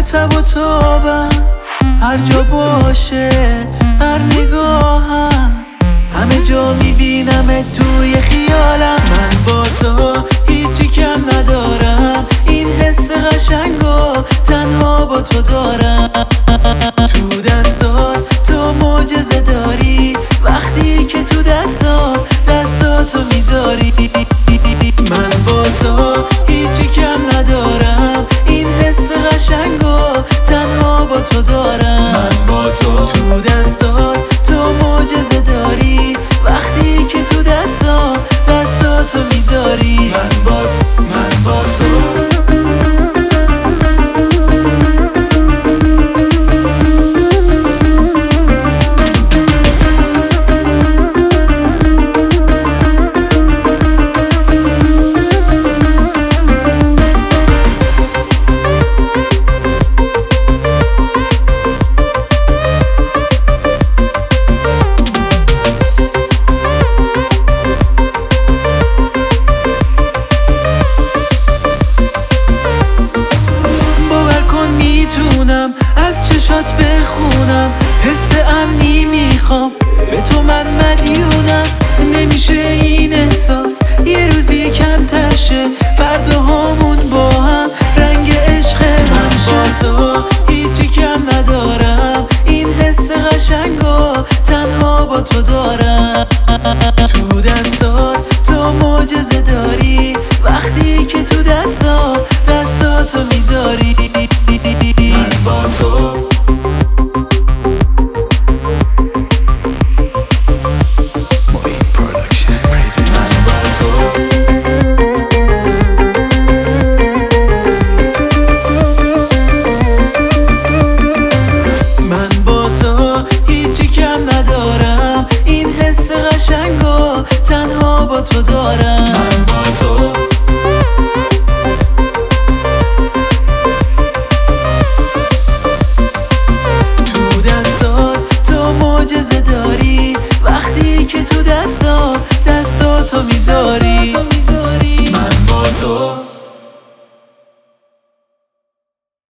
تب و تابم هر جا باشه، هر نگاهم همه جا میبینم توی خیالم. من با تو هیچی کم ندارم، این حس قشنگو تنها با تو دارم. تو دستات تو معجزه داری، وقتی که تو دستاتو میذاری. من با تو هیچی کم ندارم، این حس قشنگو تنها با تو دارم. من با تو دستات تو معجزه داری، وقتی که تو دستاتو میذاری. من با تو از چشات بخونم، حس امنی میخوام، به تو من مدیونم. نمیشه این احساس یه روزی کمتر شه، فرداهامون با هم رنگ عشق من با تو هیچی کم ندارم، این حس قشنگو تنها با تو دارم. تو دستات تو معجزه داری، وقتی که تو دستاتو میذاری. من با تو هیچی کم ندارم، این حس قشنگو تنها با تو دارم.